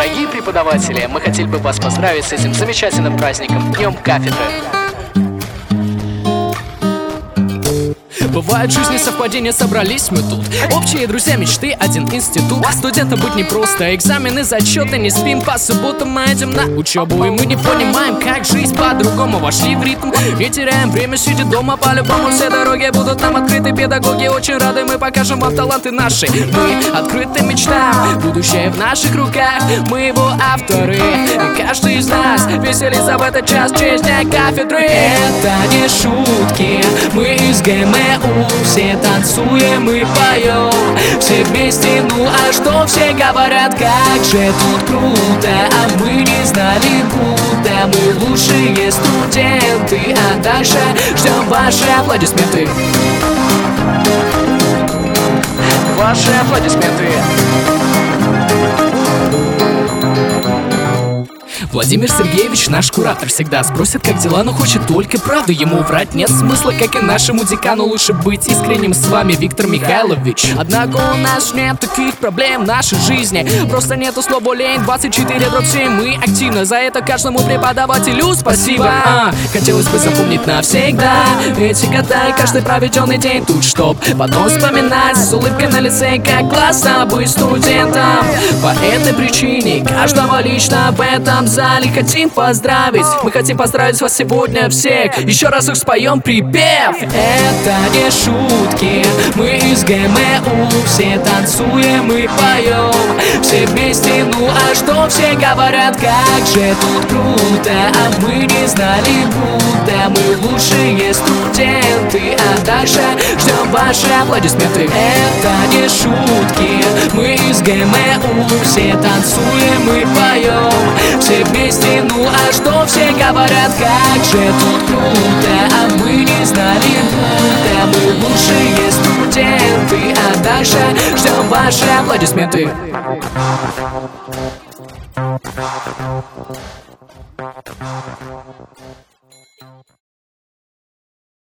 Дорогие преподаватели, мы хотели бы вас поздравить с этим замечательным праздником, Днем кафедры. Бывает в жизни совпадения, собрались мы тут. Общие друзья, мечты, один институт. Студентам быть непросто, экзамены, зачеты. Не спим по субботам, мы идем на учебу. И мы не понимаем, как жизнь по-другому. Вошли в ритм и теряем время, сидя дома. По-любому все дороги будут нам открыты. Педагоги очень рады, мы покажем вам таланты наши. Мы открыты мечтам, будущее в наших руках. Мы его авторы, и каждый из нас веселится в этот час в честь Дня кафедры. Это не шутки, мы из ГМУ. Все танцуем и поем, все вместе, ну а что все говорят, как же тут круто. А мы не знали, будто мы лучшие студенты. А дальше ждем ваши аплодисменты. Ваши аплодисменты. Владимир Сергеевич, наш куратор, всегда спросит, как дела, но хочет только правду. Ему врать нет смысла, как и нашему декану. Лучше быть искренним с вами, Виктор Михайлович. Однако у нас нет таких проблем в нашей жизни. Просто нету слова лень, 24/7. Мы активно, за это каждому преподавателю спасибо. Хотелось бы запомнить навсегда эти года и каждый проведенный день тут, чтоб потом вспоминать с улыбкой на лице, как классно быть студентом. По этой причине каждого лично в этом зале хотим поздравить. Мы хотим поздравить вас сегодня всех. Еще раз их споем припев. Это не шутки, мы из ГМУ. Все танцуем и поем, все вместе, ну а что все говорят, как же тут круто. А мы не знали, будто мы лучшие студенты. А дальше ждем ваши аплодисменты. Это не шутки, мы из ГМУ. Все танцуем и поем, все вместе, ну а что все говорят, как же тут круто. А мы не знали, будто мы лучшие студенты. А дальше ждем ваши аплодисменты.